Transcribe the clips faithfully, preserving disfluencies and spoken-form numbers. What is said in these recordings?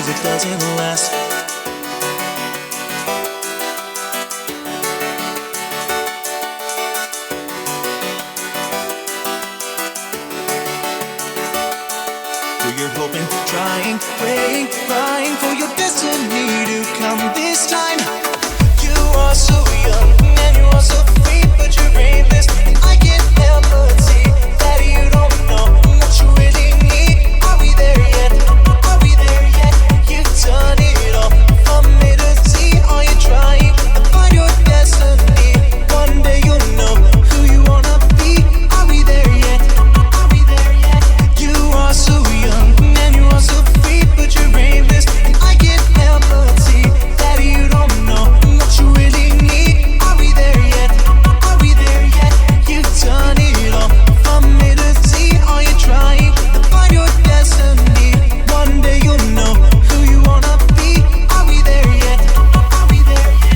cause it doesn't last. So you're hoping, trying, praying, crying for your destiny to come this time. You are so young and you are so free, but you're brainless, and I can't help but see that you don't know what you really need. Are we there yet? Are we there yet? You've done it all from A to Z. Are you trying to find your destiny? One day you'll know who you wanna be. Are we there yet? Are we there yet? You are so young and you are so free, but you're brainless, and I can't help but see that you don't know what you really need. Are we there yet? Are we there yet? You've done it all from A to Z. Are you trying to find your destiny? One day you'll know who you wanna be. Are we there yet? Are we there yet?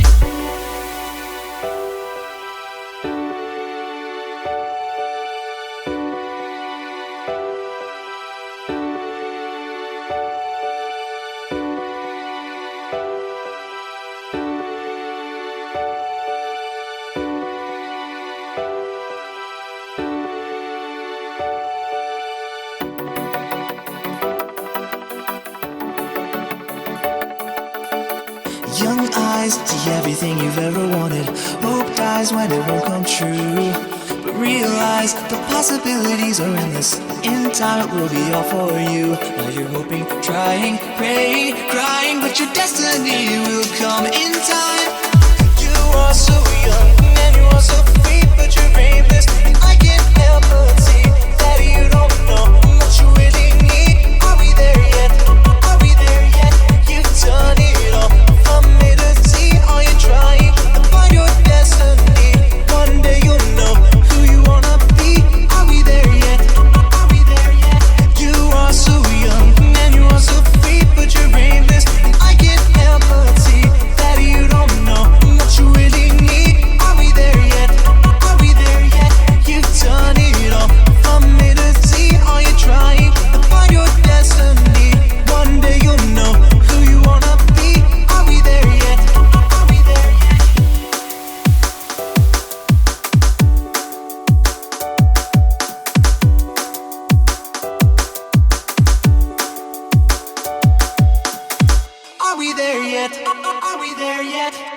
Young eyes see everything you've ever wanted. Hope dies when it won't come true, but realize the possibilities are endless. In time it will be all for you. Now you're hoping, trying, praying, crying, but your destiny will come in time. You are so young and you are so free, but you're brainless, and I can't help but see that you don't know what you really need. Are we there yet? Are we there yet? You've done it all from A to Z. Are you trying to find your destiny? One day you'll know who you wanna be. Are we there yet? Are we there yet? You are so young and you are so free, but you're brainless, and I can't help but see that you don't know what you really need. Are we there yet? Are we there yet? You've done it all from A to Z. Are you trying to find your destiny? One day you'll know who you wanna be. Are we there yet? Are we there yet? Are we there yet? Are we there yet?